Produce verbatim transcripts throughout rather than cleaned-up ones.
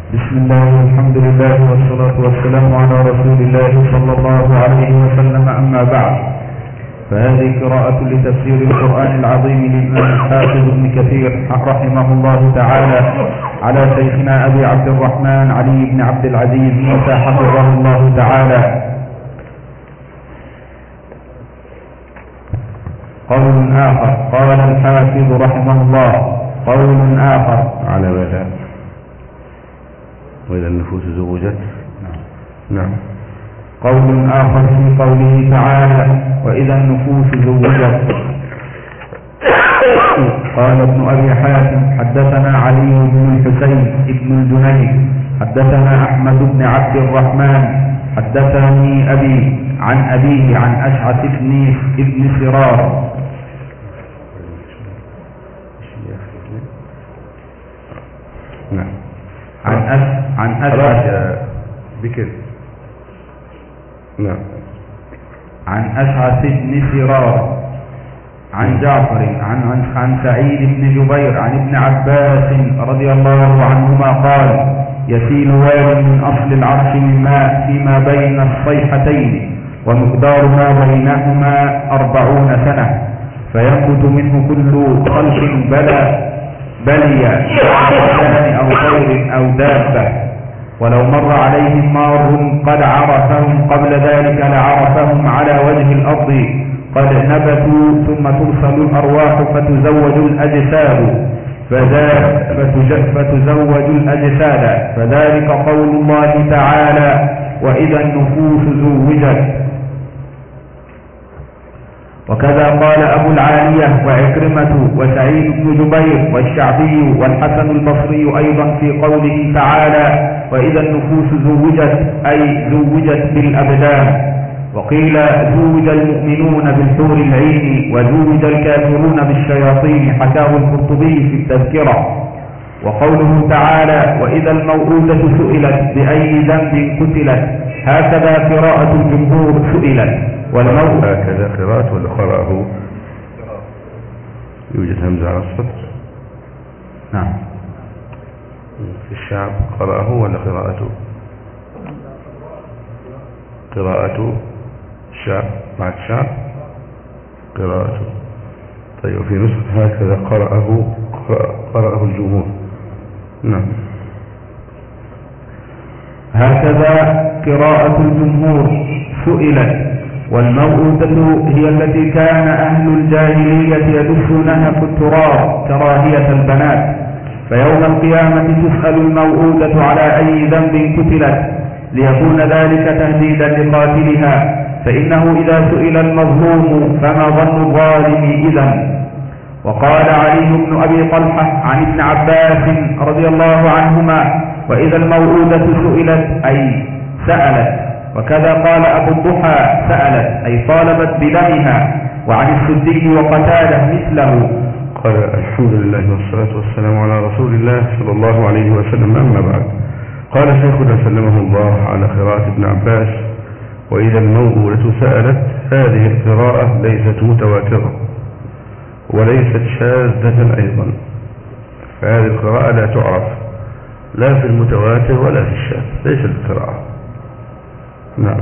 بسم الله والحمد لله والصلاة والسلام على رسول الله صلى الله عليه وسلم. أما بعد، فهذه قراءة لتفسير القرآن العظيم للإمام الحافظ ابن كثير رحمه الله تعالى على شيخنا أبي عبد الرحمن علي بن عبد العزيز موسى حفظه الله تعالى. قول آخر. قال الحافظ رحمه الله: قول آخر على ماذا؟ وإذا النفوس زوجت. نعم. قول آخر في قوله تعالى: وإذا النفوس زوجت. قال ابن أبي حاتم: حدثنا علي بن الحسين بن الجنيد حدثنا أحمد بن عبد الرحمن حدثني أبي عن أبيه عن أشعث بن سرار نعم. عن أس عن أشعث بكر نعم عن أشعث بن سرار عن جعفر عن عن عن سعيد بن جبير عن ابن عباس رضي الله عنهما قال: يسيل واد من أصل العرش من ماء فيما بين الصيحتين ومقدار ما بينهما أربعون سنة، فينبت منه كل خلق بلى بلي إنسان أو طير أو دابة، ولو مر عليهم مار قد عرفهم قبل ذلك لعرفهم على وجه الأرض قد نبتوا، ثم ترسل الأرواح فتزوج الأجساد فتزوج الأجساد فذلك قول الله تعالى: وإذا النفوس زوجت. وكذا قال أبو العالية وعكرمة وسعيد بن جبير والشعبي والحسن البصري أيضا في قوله تعالى: وإذا النفوس زوجت، أي زوجت بالأبدان. وقيل زوج المؤمنون بالحور العين وزوج الكافرون بالشياطين، حكاه القرطبي في التذكرة. وقوله تعالى: وإذا الموءودة سئلت بأي ذنب قتلت، هكذا قراءة الجمهور سئلت. والموء هكذا قراءة ولا قرأه؟ يوجد همزة على السطر. نعم. في الشعب قرأه ولا قراءته؟ قراءته الشعب مع الشعب قراءته. طيب، في نسخة هكذا قرأه قرأه الجمهور. نعم. هكذا قراءة الجمهور سئلت. والموءودة هي التي كان أهل الجاهلية يدسونها في التراب كراهية البنات، فيوم القيامة تسأل الموءودة على أي ذنب قتلت، ليكون ذلك تهديدا لقاتلها، فإنه إذا سئل المظلوم فما ظن الظالم إذن. وقال علي بن أبي طلحة عن ابن عباس رضي الله عنهما: وإذا الموءودة سئلت، أي سألت. وكذا قال أبو الضحى: سألت، أي طالبت بدمها. وعن السدي وقتاده مثله. قال: الحمد لله والصلاة والسلام على رسول الله صلى الله عليه وسلم. أما بعد، قال شيخنا سلمه الله على قراءة ابن عباس: وإذا الموءودة سألت. هذه القراءة ليست متواترة وليست شاذة أيضا، فهذه القراءة لا تعرف لا في المتواتر ولا في الشاذ، ليست القراءة. نعم.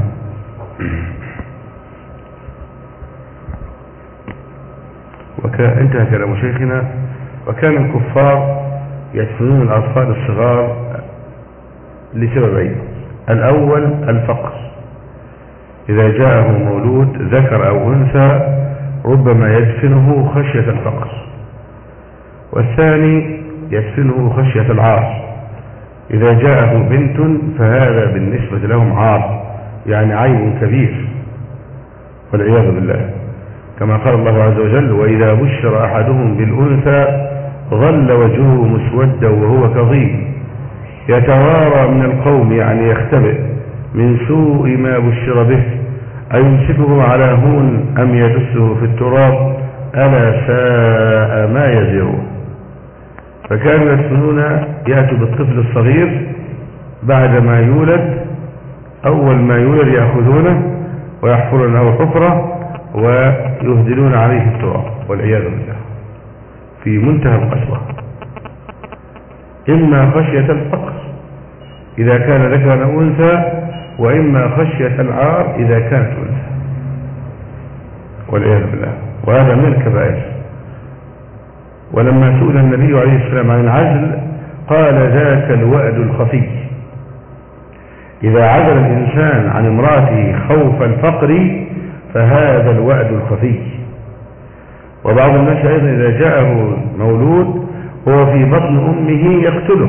وكان انتهى كلام شيخنا: وكان الكفار يدفنون الأطفال الصغار لسببين: الأول الفقر، إذا جاءه مولود ذكر أو أنثى ربما يدفنه خشية الفقر، والثاني يدفنه خشية العار، إذا جاءه بنت فهذا بالنسبة لهم عار، يعني عيب كبير والعياذ بالله، كما قال الله عز وجل: وإذا بشر أحدهم بالأنثى ظل وجهه مسودا وهو كظيم يتوارى من القوم، يعني يختبئ من سوء ما بشر به، أيمسكه على هون أم يدسه في التراب، ألا ساء ما يزرون. فكانوا يدفنون، يأتوا بالطفل الصغير بعد ما يولد، أول ما يولد يأخذونه ويحفرون له حفرة ويهدلون عليه التراب والعياذ بالله، في منتهى القسوة. إما خشية الفقر إذا كان ذكرا أو أنثى، وإما خشية العار إذا كانت أنثى، والعياذ بالله. وهذا من الكبائر. ولما سئل النبي عليه السلام عن العزل قال ذاك الوأد الخفي. إذا عزل الإنسان عن امرأته خوف الفقر فهذا الوأد الخفي. وبعض الناس أيضا إذا جاءه مولود هو في بطن أمه يقتله،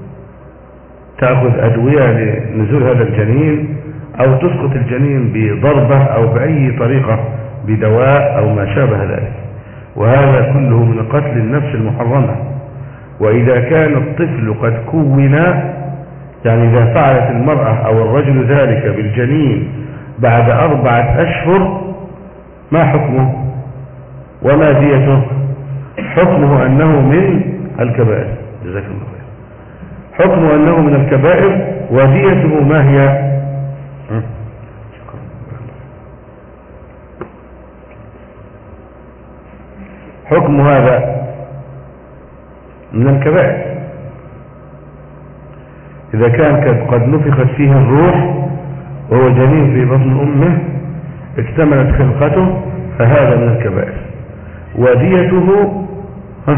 تأخذ أدوية لنزول هذا الجنين، أو تسقط الجنين بضربة أو بأي طريقة بدواء أو ما شابه ذلك، وهذا كله من قتل النفس المحرمة. وإذا كان الطفل قد كون، يعني إذا فعلت المرأة أو الرجل ذلك بالجنين بعد أربعة أشهر، ما حكمه وما ديته؟ حكمه أنه من الكبائر. جزاك الله خير. حكمه أنه من الكبائر، وديته ما هي؟ حكم هذا من الكبائر. إذا كان قد نفخت فيه الروح وهو جنين في بطن أمه اكتملت خلقته فهذا من الكبائر. وديته ها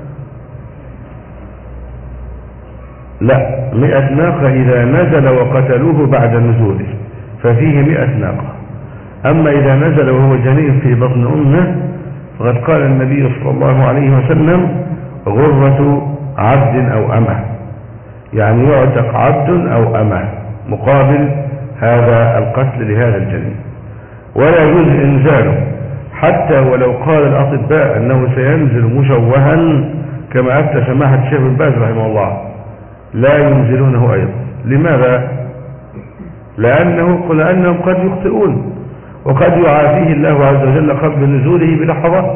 لا مئة ناقة إذا نزل وقتلوه بعد نزوله ففيه مئة ناقة. أما إذا نزل وهو جنين في بطن أمه فقد قال النبي صلى الله عليه وسلم غرة عبد أو أمة، يعني يعتق عبد أو أمة مقابل هذا القتل لهذا الجنين، ولا يجوز إنزاله حتى ولو قال الأطباء أنه سينزل مشوها كما أفتى سماحة الشيخ بن باز رحمه الله، لا ينزلونه أيضا. لماذا؟ لأنه لأنهم قد يخطئون، وقد يعافيه الله عز وجل قبل نزوله بلحظات،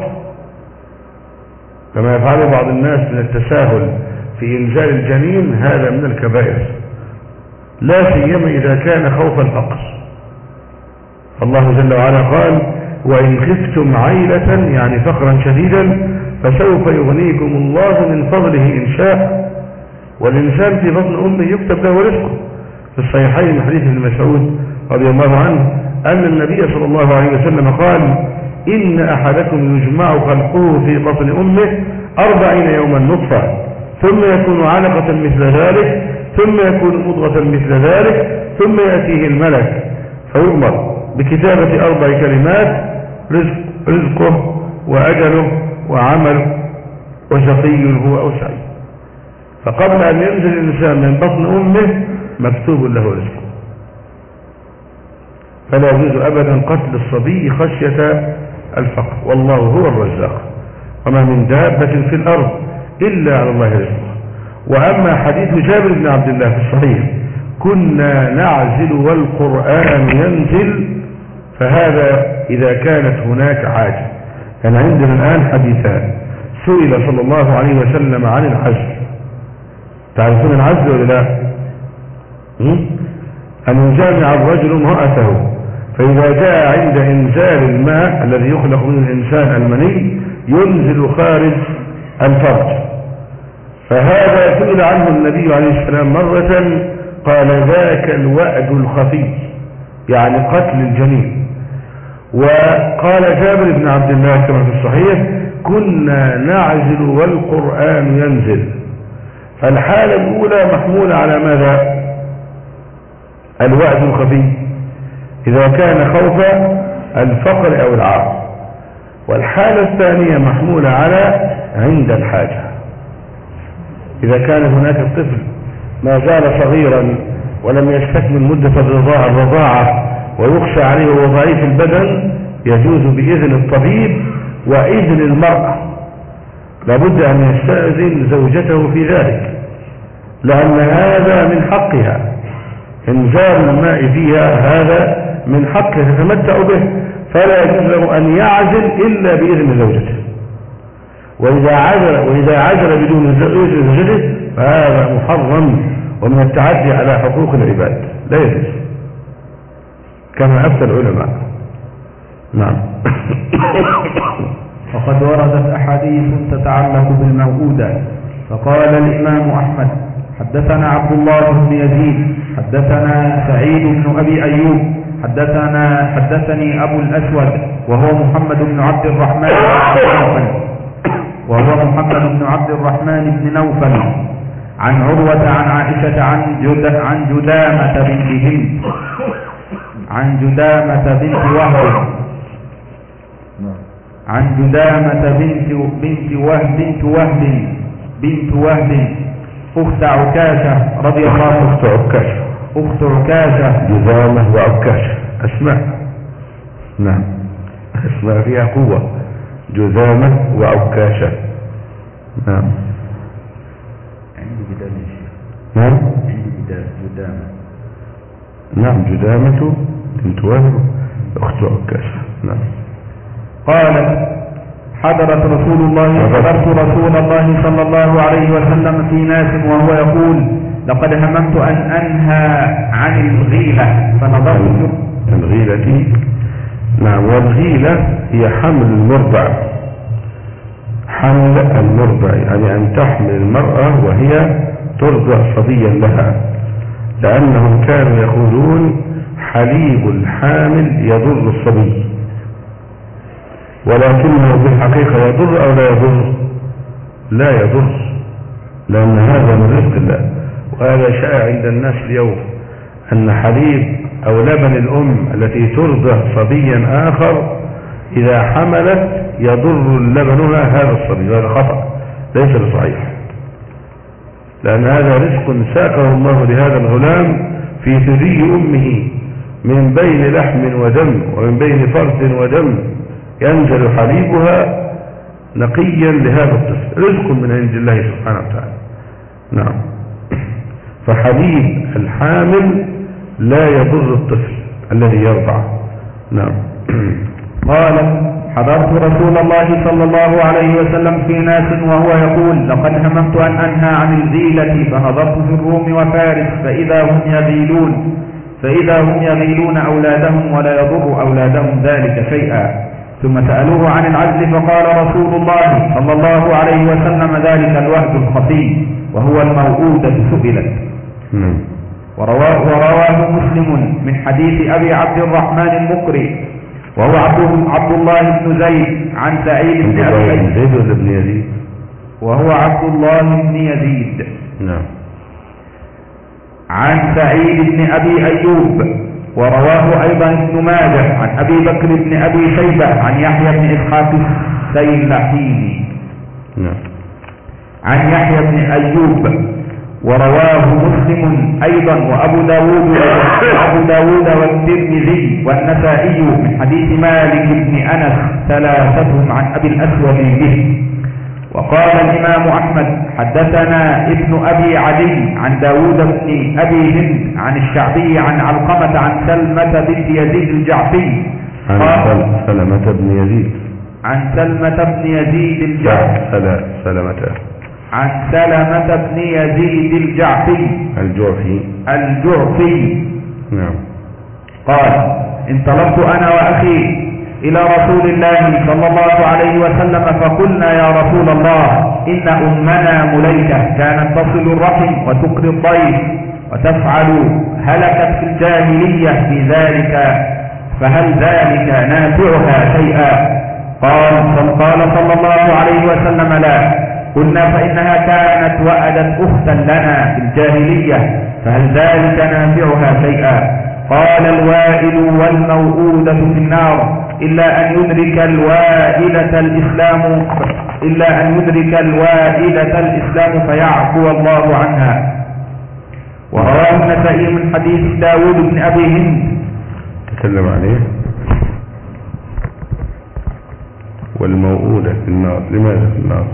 كما يفعل بعض الناس من التساهل في إنزال الجنين. هذا من الكبائر، لا سيما إذا كان خوف الفقر. الله جل وعلا قال وإن خفتم عيلة، يعني فقرا شديدا، فسوف يغنيكم الله من فضله إن شاء. والإنسان في بطن أمه يكتب له رزقه. في الصحيحين من حديث ابن مسعود رضي الله عنه أن النبي صلى الله عليه وسلم قال إن أحدكم يجمع خلقه في بطن أمه أربعين يوما نطفة، ثم يكون علقة مثل ذلك، ثم يكون مضغة مثل ذلك، ثم يأتيه الملك فيؤمر بكتابة أربع كلمات: رزق رزقه وأجله وعمله وشقي هو أو سعيد. فقبل أن ينزل الإنسان من بطن أمه مكتوب له رزقه. فلا يجوز أبدا قتل الصبي خشية الفقر، والله هو الرزاق، وما من دابة في الأرض إلا على الله رزقه. وأما حديث جابر بن عبد الله في الصحيح كنا نعزل والقرآن ينزل، فهذا إذا كانت هناك حاجة. كان عندنا الآن حديثان. سئل صلى الله عليه وسلم عن العزل. تعرفون العزل ولا لا؟ أن يجامع الرجل امرأته، فإذا جاء عند إنزال الماء الذي يخلق من الإنسان المني ينزل خارج الفرج، فهذا سئل عنه النبي عليه السلام مرة قال ذاك الوأد الخفي، يعني قتل الجنين. وقال جابر بن عبد الله كما في الصحيح كنا نعزل والقرآن ينزل. فالحالة الأولى محمولة على ماذا؟ الوأد الخفي إذا كان خوف الفقر أو العار، والحالة الثانية محمولة على عند الحاجة. إذا كان هناك الطفل ما زال صغيرا ولم يستكمل مدة الرضاعة الرضاعة ويخشى عليه وهو ضعيف البدن، يجوز بإذن الطبيب وإذن المرأة، لابد أن يستأذن زوجته في ذلك، لأن هذا من حقها. إنزال الماء فيها هذا من حقها تتمتع به، فلا يجوز له أن يعزل إلا بإذن زوجته. وإذا عزل وإذا عزل بدون إذن زوجته فهذا محرم ومن التعدي على حقوق العباد، لا يجوز كما أفتى العلماء. نعم. وقد وردت أحاديث تتعلق بالموءودة، فقال الإمام أحمد حدثنا عبد الله بن يزيد حدثنا سعيد بن أبي أيوب حدثنا حدثني أبو الأسود وهو محمد بن عبد الرحمن بن نوفل وهو محمد بن عبد الرحمن بن نوفل عن عروة عن عائشة عن جد عن جدامة بنت هند عن جدامة بنت وهب عن جدامة بنت بنت وهب بنت وهب بنت وهب أخت عكاشة رضي الله عنها. أخت عكاشة أخت عكاشة جدامة وعكاشة أسماء. نعم أسماء فيها قوة. جدامة وعكاشة. نعم عندي جدامة يا شيخ. نعم عندي جدامة. نعم جدامة بنت وهب أخت عكاشة. نعم. قالت حضرت رسول الله حضرت رسول الله صلى الله عليه وسلم في ناس وهو يقول لقد هممت أن أنهى عن الغيلة فنظرت. الغيلة نعم. والغيلة هي حمل المرضع. حمل المرضع يعني أن تحمل المرأة وهي ترضع صبيا لها، لأنهم كانوا يقولون حليب الحامل يضر الصبي، ولكنه في الحقيقة يضر أو لا يضر؟ لا يضر، لأن هذا من رزق الله. وهذا شائع عند الناس اليوم أن حليب أو لبن الأم التي ترضع صبيا آخر إذا حملت يضر لبنها هذا الصبي. وهذا خطأ ليس بصحيح، لأن هذا رزق ساقه الله لهذا الغلام في ثدي أمه من بين لحم ودم ومن بين فرد ودم، ينزل حليبها نقيا لهذا الطفل، رزق من عند الله سبحانه وتعالى. نعم. فحليب الحامل لا يضر الطفل الذي يرضع. نعم. قال حضرت رسول الله صلى الله عليه وسلم في ناس وهو يقول لقد هممت أن أنهى عن الغيلة فنظرت في الروم وفارس فإذا هم يغيلون فإذا هم يغيلون أولادهم ولا يضر أولادهم ذلك شيئا. ثم سألوه عن العزل فقال رسول الله صلى الله عليه وسلم ذلك الوهد الخفي وهو الموؤودة سئلت. ورواه, ورواه مسلم من حديث أبي عبد الرحمن المقري وهو عبد الله بن زيد عن سعيد بن أبي زيد ولا بن يزيد؟ وهو عبد الله بن يزيد. نعم. عن سعيد بن أبي أيوب ورواه أيضا ابن ماجه عن أبي بكر بن أبي شيبة عن يحيى بن إسحاق السيلحيني. نعم. عن يحيى بن أيوب ورواه مسلم أيضا وأبو داود وأبو داود والترمذي والنسائي من حديث مالك بن أنس ثلاثتهم عن أبي الأسود به. وقال الإمام أحمد حدثنا ابن أبي عدي عن داود بن أبي هند عن الشعبي عن علقمة عن سلمة بنت يزيد الجعفي عن سلمة بن يزيد عن سلمة بن يزيد الجعفي سلمة عن سلمة بن يزيد الجعفي الجعفي الجعفي نعم. قال انطلقت أنا وأخي إلى رسول الله صلى الله عليه وسلم فقلنا يا رسول الله إن أمنا مليكة كانت تصل الرحم وتقري الضيف وتفعل هلكت في الجاهلية في ذلك فهل ذلك نافعها شيئا؟ قال قال صلى الله عليه وسلم لا. قلنا فإنها كانت وأدت أختا لنا في الجاهلية فهل ذلك نافعها شيئا؟ قال الوائل والموؤودة في النار إلا أن يدرك الوائلة الإسلام إلا أن يدرك الوائلة الإسلام فيعفو الله عنها. ورواه النسائي من حديث داود بن أبي هند تكلم عليه. والموؤودة في النار لماذا في النار؟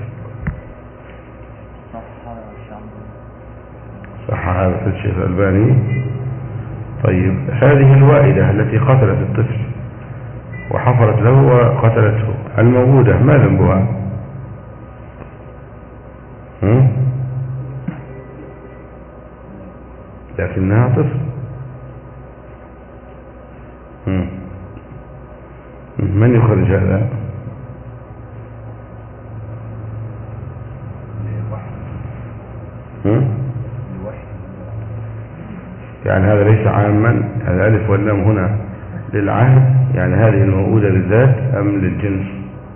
صح هذا الشيخ الألباني. طيب هذه الوائدة التي قتلت الطفل وحفرت له وقتلته الموؤودة ما ذنبها؟ لكنها طفل. من يخرج هذا؟ يعني هذا ليس عاما، الألف واللام هنا للعهد، يعني هذه الموؤودة للذات أم للجنس؟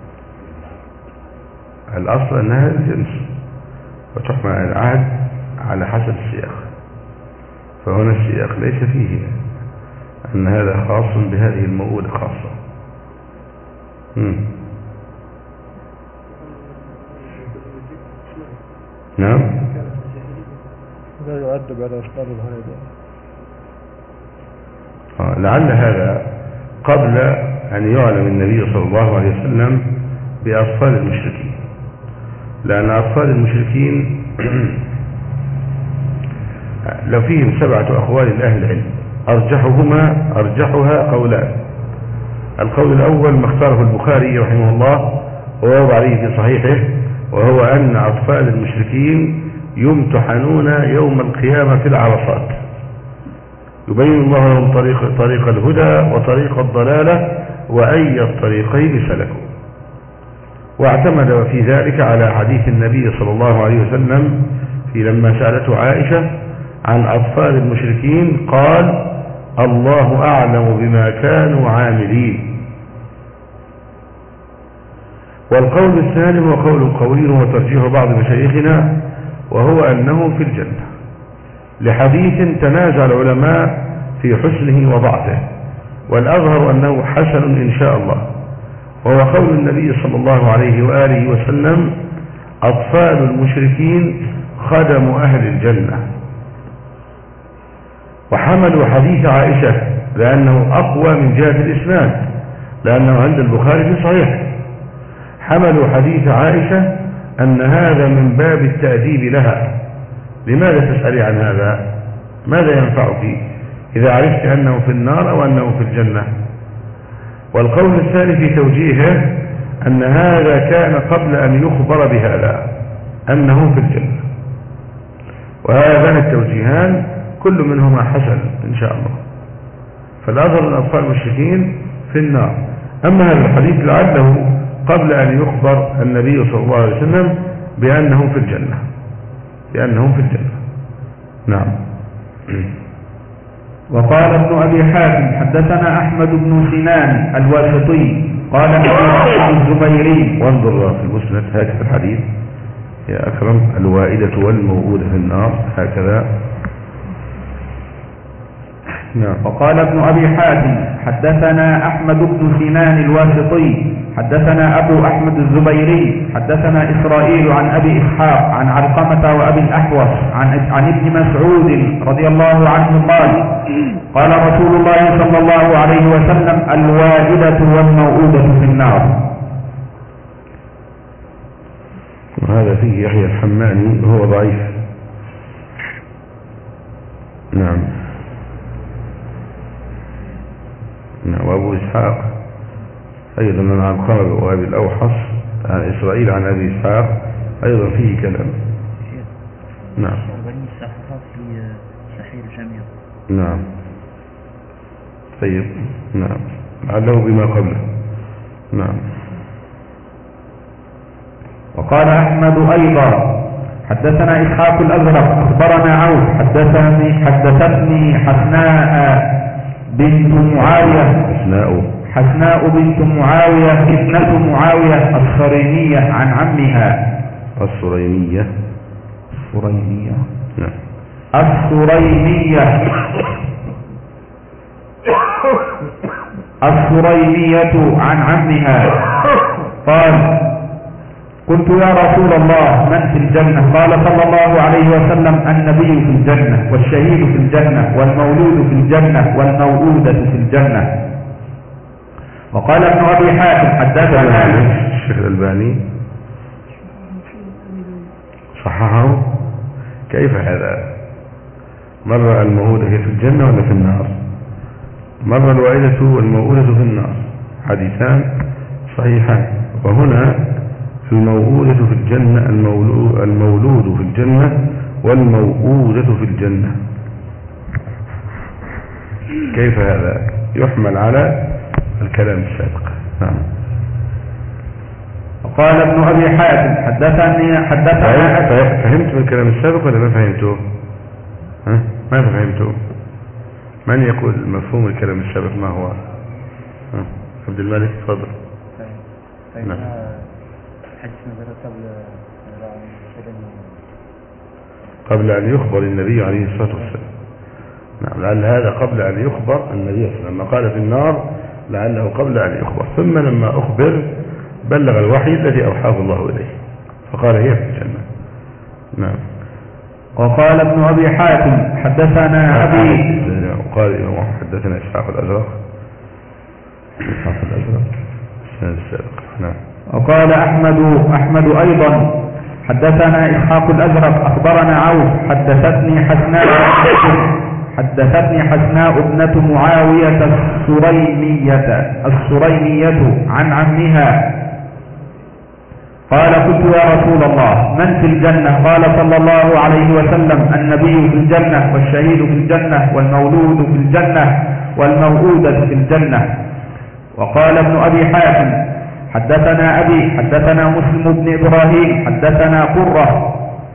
الأصل أنها للجنس، وتحمل العهد على حسب السياق، فهنا السياق ليس فيه أن هذا خاص بهذه الموؤودة خاصة. مم. نعم. لا يؤدب على أسباب الهيئة. آه لعل هذا قبل أن يعلم النبي صلى الله عليه وسلم بأطفال المشركين، لأن أطفال المشركين لو فيهم سبعة أقوال لأهل العلم أرجحهما أرجحها قولان. القول الأول ما اختاره البخاري رحمه الله ووضع عليه في صحيحه، وهو أن أطفال المشركين يمتحنون يوم القيامة في العرصات، يبين الله لهم طريق, طريق الهدى وطريق الضلالة وأي الطريقين سلكوا. واعتمد في ذلك على حديث النبي صلى الله عليه وسلم في لما سألته عائشة عن أطفال المشركين قال: الله أعلم بما كانوا عاملين. والقول الثاني هو قول القويل وترجيح بعض مشايخنا، وهو أنه في الجنة، لحديث تنازع العلماء في حسنه وضعفه، والأظهر أنه حسن إن شاء الله، وهو قول النبي صلى الله عليه وآله وسلم: أطفال المشركين خدم أهل الجنة. وحملوا حديث عائشة لأنه أقوى من جهة الإسناد، لأنه عند البخاري في صحيح. حملوا حديث عائشة أن هذا من باب التأديب لها. لماذا تسألي عن هذا؟ ماذا ينفعك إذا عرفت أنه في النار أو أنه في الجنة؟ والقول الثاني في توجيهه أن هذا كان قبل أن يخبر بهذا أنه في الجنة. وهذان التوجيهان كل منهما حسن إن شاء الله. فالأظهر أن أطفال المشركين في النار. أما هذا الحديث لعله قبل أن يخبر النبي صلى الله عليه وسلم بأنه في الجنة، بأنهم في الجنة. نعم. وقال ابن أبي حاتم: حدثنا أحمد بن سنان الواسطي قال حدثنا الزبيري. وانظر في المسند هكذا الحديث يا أكرم: الوائدة والموؤودة في النار، هكذا. نعم. وقال ابن أبي حاتم: حدثنا أحمد بن سنان الواسطي حدثنا أبو أحمد الزبيري حدثنا إسرائيل عن أبي إسحاق عن علقمة وأبي الأحوص عن, عن ابن مسعود رضي الله عنه قال: قال رسول الله صلى الله عليه وسلم: الوائدة والموؤودة في النار. وهذا فيه يحيى الحماني وهو ضعيف. نعم. نعم. وأبو إسحاق أيضا من علقمة وأبي الأوحص عن إسرائيل عن أبي إسحاق أيضا فيه كلام. نعم. في صحيح الجامع. نعم. طيب. نعم. لعله بما قبله. نعم. وقال أحمد أيضا: حدثنا إسحاق الأزرق أخبرنا عوف حدثني حدثتني حسناء بنت معاوية حسناء حسناء بنت معاوية ابنة معاوية الصرينية عن عمها. الصرينية الصرينية نعم. الصرينية الصرينية عن عمها قال: قلت يا رسول الله من في الجنة؟ قال صلى الله عليه وسلم: النبي في الجنة، والشهيد في الجنة، والمولود في الجنة، والموؤودة في الجنة. وقال ابن أبي حاتم: حدثنا الشيخ الألباني صححه. كيف هذا؟ مرة الموؤودة هي في الجنة ولا في النار؟ مرة الوائدة والموؤودة في النار، حديثان صحيحان. وهنا الموؤودة في الجنة، المولود في الجنة، والموؤودة في الجنة. كيف هذا؟ يحمل على الكلام السابق. نعم. وقال ابن أبي حاتم: حدثني حدثنا. فهمت من الكلام السابق ولا ما فهمته؟ ها؟ ما فهمته؟ من يقول مفهوم الكلام السابق ما هو؟ ها. عبد الملك تفضل. طيب نعم. حديث نزل قبل قبل أن يخبر النبي عليه الصلاة والسلام. نعم، لعل هذا قبل أن يخبر النبي صلى الله عليه وسلم لما قال في النار، لعله قبل أن يخبر، ثم لما أخبر بلغ الوحي الذي أوحاه الله إليه فقال هي في الجنة. نعم. وقال ابن أبي حاتم حدثنا أبي، وقال إمام حدثنا إسحاق الأزرق إسحاق الأزرق السنة السابقة. نعم. وقال أحمد أحمد أيضا حدثنا إسحاق الأزرق أخبرنا عوف حدثتني حسناء حدثتني حسناء ابنة معاوية السريمية السريمية عن عمها قال قلت يا رسول الله من في الجنة؟ قال صلى الله عليه وسلم النبي في الجنة والشهيد في الجنة والمولود في الجنة والموؤودة في الجنة. وقال ابن أبي حاتم حدثنا أبي حدثنا مسلم بن إبراهيم حدثنا قرة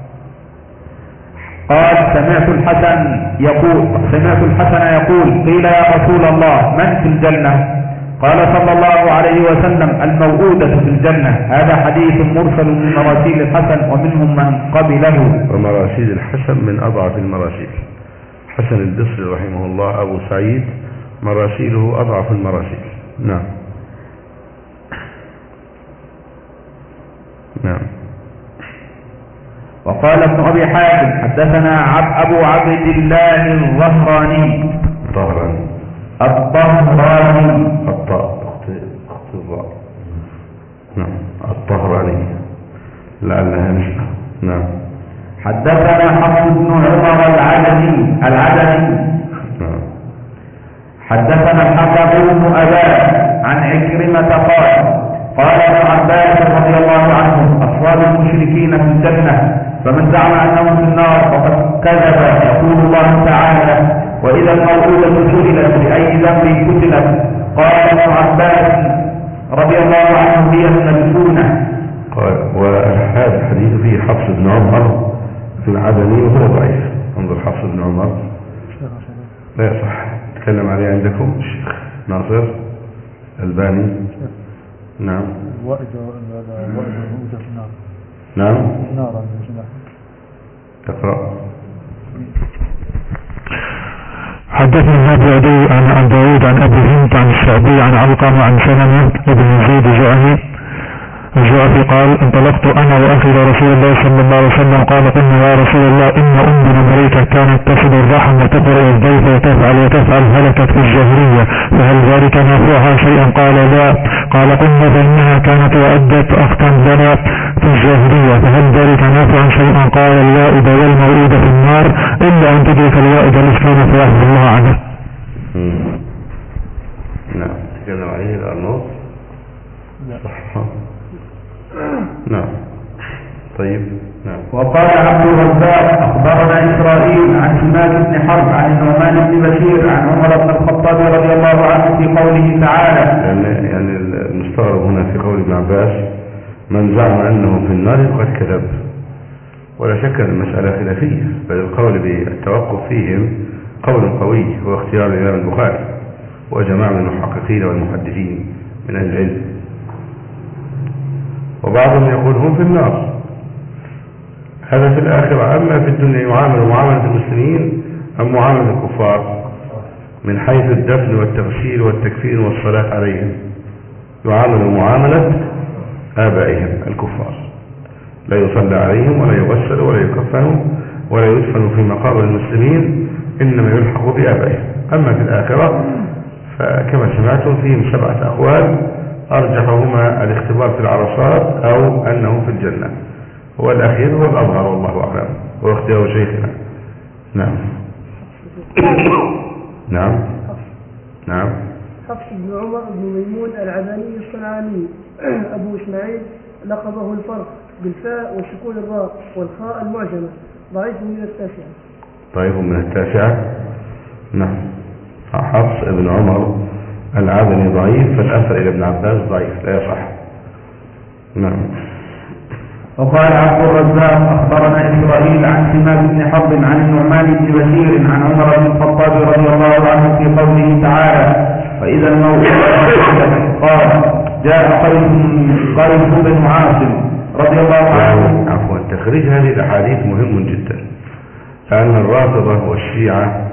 قال سمعت الحسن يقول سمعت الحسن يقول قيل يا رسول الله من في الجنة؟ قال صلى الله عليه وسلم الموؤودة في الجنة. هذا حديث مرسل من مراسيل الحسن ومنهم من قبله. ومراسيل الحسن من أضعف المراسيل. حسن البصري رحمه الله أبو سعيد مراسيله أضعف المراسيل. نعم. نعم. وقال ابن أبي حاتم حدثنا عب أبو عبد الله الظهراني طهراني الطهراني الطاء اختصار. نعم. الطهراني لعلها نشأة. نعم. حدثنا حفص بن عمر العدني العدني نعم. حدثنا الحكم بن أبان عن عكرمة قال قال ابن عباس رضي الله عنه أصحاب المشركين في الجنة فمن زعم أنهم في النار فقد كذب. يقول الله تعالى وإذا الموءودة سئلت بأي ذنب قتلت قال ابن عباس رضي الله عنه هي المدفونة. قال وهذا الحديث فيه حفص بن عمر في العدني وهو ضعيف. انظر حفص بن عمر لا يصح. تكلم عليه عندكم الشيخ ناصر الباني. نعم. وائد وائد في النار. نعم. النار تقرأ. حدثنا ابو عدي عن عن داود عن ابي هند عن الشعبي عن علقمة عن سلمة بن يزيد الجعفي الجعفي قال انطلقت انا واخي رسول الله صلى الله عليه وسلم قال قلنا يا رسول الله ان امنا مريكة كانت تصل الرحم وتقرأ الضيف وتفعل وتفعل هلكت في الجاهلية فهل ذلك نافعها شيئا؟ قال لا. قال قلنا فانها كانت وأدت اختا لنا في الجاهلية فهل ذلك نافعا شيئا؟ قال الوائد والموؤودة في النار الا ان تدرك الوائد الاسلام فيحفظ الله عنه. نعم. تكلم عليه الأرنوط. صح. نعم. طيب. نعم. وقال عبد الرزاق أخبرنا إسرائيل عن سماك بن حرب عن النعمان بن بشير عن عمر بن الخطاب رضي الله عنه في قوله تعالى يعني, يعني المستغرب هنا في قول ابن عباس من زعم أنه في النار قد كذب. ولا شك أن المسألة خلافية بل القول بالتوقف فيهم قول قوي هو اختيار الإمام البخاري وجماعة من المحققين والمحدثين من أهل العلم. وبعضهم يقول هم في النار هذا في الآخرة. أما في الدنيا يعامل معاملة المسلمين أم معاملة الكفار من حيث الدفن والتغسيل والتكفين والصلاة عليهم؟ يعامل معاملة آبائهم الكفار لا يصلى عليهم ولا يغسل ولا يكفن ولا يدفن في مقابر المسلمين إنما يلحق بآبائهم. أما في الآخرة فكما سمعتم فيهم سبعة أقوال أرجحهما الاختبار في العرصات أو أنه في الجنة والأخير هو الأظهر والله أعلم هو اختيار شيخنا. نعم. نعم. نعم. حفص بن عمر بن ميمون العدني الصنعاني أبو إسماعيل لقبه الفرق بالفاء وسكون الراء والخاء المعجمة ضعيف من التاسعة. ضعيف من التاسعة. نعم. حفص بن عمر العدني ضعيف فالأثر إلى ابن عباس ضعيف لا يصح. نعم. وقال عبد الرزاق أخبرنا إسرائيل عن سماك بن حرب عن النعمان بن بشير عن عمر بن الخطاب رضي الله عنه في قوله تعالى فإذا الموءودة قال جاء قيس قيس بن عاصم رضي الله عنه. عفوا تخريج هذه الأحاديث مهم جدا، لأن الرافضة والشيعة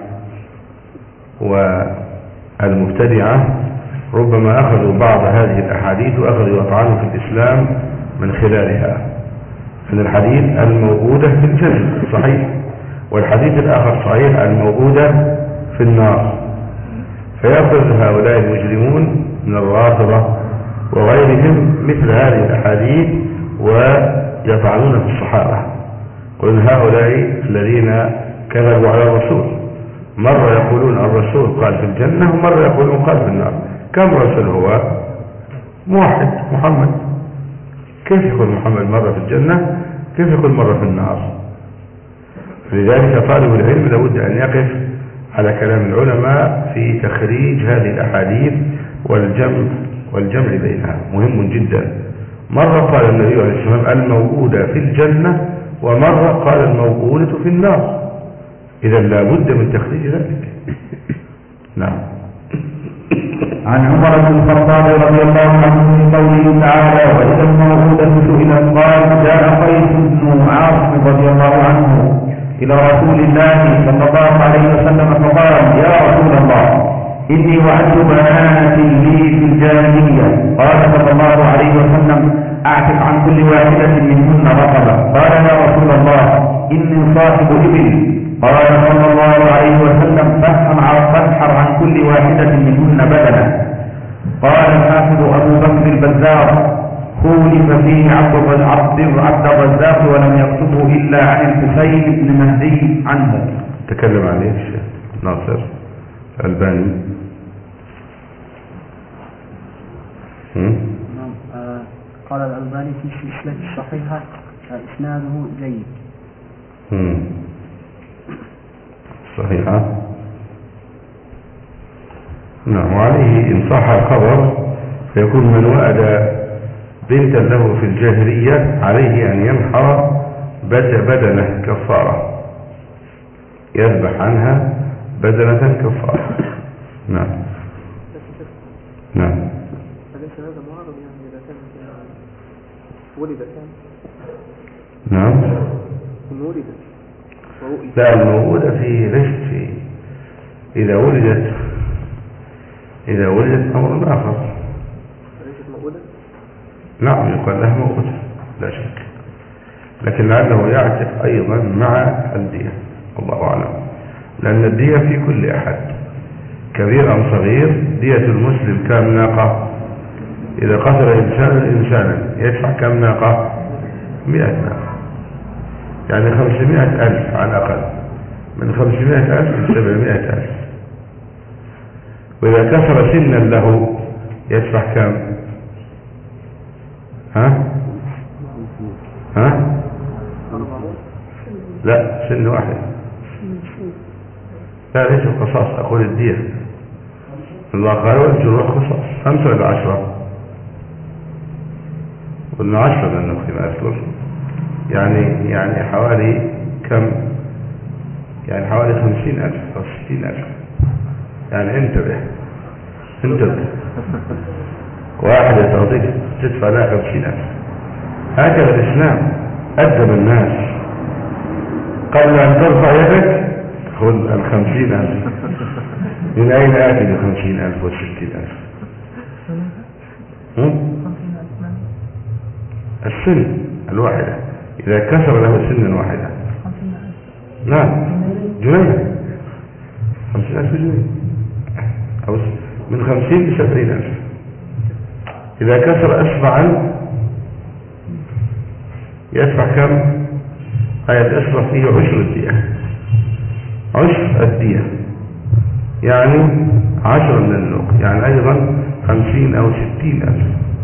والمبتدعة ربما أخذوا بعض هذه الأحاديث وأخذوا يطعنوا في الإسلام من خلالها. أن الحديث الموجودة في الجنة صحيح، والحديث الآخر صحيح الموجودة في النار، فيأخذ هؤلاء المجرمون من الرافضة وغيرهم مثل هذه الأحاديث ويطعنون في الصحابة، قلن هؤلاء الذين كذبوا على الرسول، مرة يقولون الرسول قال في الجنة ومرة يقولون قال في النار. كم رسول هو؟ موحد محمد، كيف يكون محمد مرة في الجنة كيف يكون مرة في النار؟ لذلك طالب العلم لابد أن يقف على كلام العلماء في تخريج هذه الأحاديث والجمع والجمع بينها مهم جدا. مرة قال النبي عليه الصلاة والسلام الموجودة في الجنة، ومرة قال الموجودة في النار، إذا لابد من تخريج ذلك. نعم. عن عمر بن الخطاب رضي الله عنه في قوله تعالى وإذا الموءودة سئلت قال جاء قيس بن عاصم رضي الله عنه إلى رسول الله صلى الله عليه وسلم فقال يا رسول الله إني وعدت بنات لي في الجاهلية. قال صلى الله عليه وسلم أعتق عن كل واحدة منهن رقبة. قال يا رسول الله إني صاحب إبل. قال صلى الله عليه وسلم فانحر عن كل واحدة منهن بدنة. قال الحافظ أبو بكر البزار خولف فيه عبد عبد الرزاق ولم يكتبه إلا عن الحسين بن مهدي عنه. تكلم عن ايش ناصر الباني؟ قال الألباني في السلسلة الصحيحة إسناده جيد. امم صحيحة. نعم. وعليه إن صح الخبر فيكون من وأد بنتا له في الجاهلية عليه أن ينحر بدنة كفارة، يذبح عنها بدنة كفارة. نعم. نعم. أليس هذا معارض يعني إذا كان ولد كان؟ نعم. ولد لا الموجودة في ليست في إذا ولدت إذا ولدت أمر آخر. ليست موجودة؟ نعم يقال لها موجودة لا شك، لكن لعله يعتق أيضا مع الدية الله أعلم، لأن الدية في كل أحد كبير أم صغير. دية المسلم كم ناقة؟ إذا قتل إنسان إنسانا يدفع كم ناقة؟ مئة ناقة، يعني خمسمائة ألف على الأقل، من خمسمائة ألف إلى سبعمائة ألف. وإذا كسر سنا له يدفع كم؟ ها؟ ها؟ لا سن واحد، لا ليس القصاص، أقول الدية. الله قال والجروح قصاص. خمسة ولا عشرة؟ قلنا عشرة لأنه فيما أذكر، يعني يعني حوالي كم؟ يعني حوالي خمسين ألف أو ستين ألف. يعني انتبه انتبه واحدة تعطيك تدفع لها خمسين ألف. هكذا الإسلام أدب الناس، قبل أن ترفع يدك خذ الخمسين ألف. من أين آتي بخمسين ألف وستين ألف؟ السن الواحدة إذا كسر له سنا واحدة. نعم جنيه، خمسين ألف جنيه أو من خمسين لسبعين ألف. إذا كسر أسبعا يدفع كم؟ آية الأسبع فيه عشر الدية، عشر الدية يعني عشر من النوق، يعني أيضا خمسين أو ستين ألف.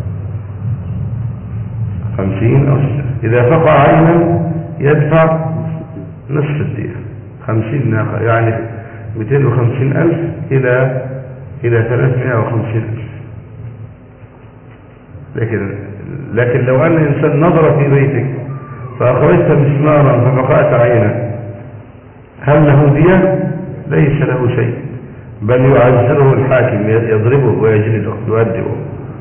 خمسين أو ستين. إذا فقع عينا يدفع نصف الدية، خمسين ناقة، يعني مئتين وخمسين ألف إلى إلى ثلاثمائة وخمسين ألف. لكن لكن لو أن إنسان نظر في بيتك فأخرجت مسمارا ففقأت عينه، هل له دية؟ ليس له شيء، بل يعزره الحاكم يضربه ويجلده يؤدبه،